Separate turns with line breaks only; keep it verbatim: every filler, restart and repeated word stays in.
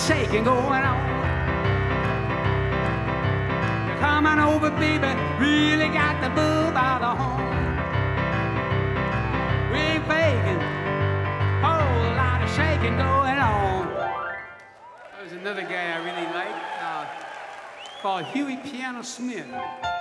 shaking going on. You're coming over, baby, really got the bull by the horn. We ain't faking, whole lot of shaking going on. There's another guy I really like, uh, called Huey Piano Smith.